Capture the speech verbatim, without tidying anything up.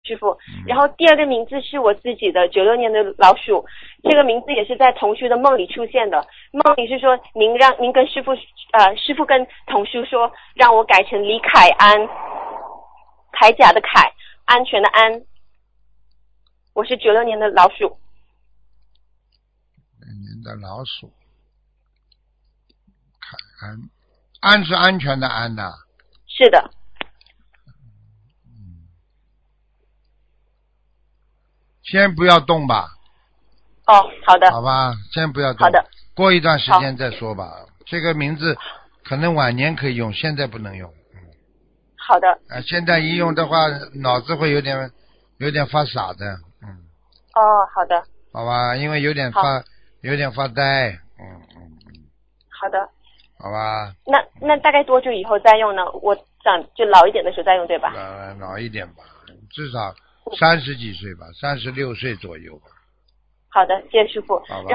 师傅。然后第二个名字是我自己的，九六年的老鼠，这个名字也是在同修的梦里出现的。梦里是说您让您跟师傅呃师傅跟同修说让我改成李凯安，铠甲的铠，安全的安。我是九六年的老鼠。 年的老鼠，凯安，安是安全的安呐、啊。 是的。 先不要动吧。 哦，好的。 好吧，先不要动。 好的。 过一段时间再说吧。这个名字可能晚年可以用，现在不能用。 好的。 啊，现在一用的话，脑子会有点有点发傻的。嗯。 哦，好的。 好吧，因为有点发有点发呆。嗯嗯嗯。 好的。 好吧。 那那大概多久以后再用呢？我想就老一点的时候再用，对吧？ 老老一点吧，至少三十几岁吧，三十六岁左右吧。 好的，谢谢师傅。 好吧。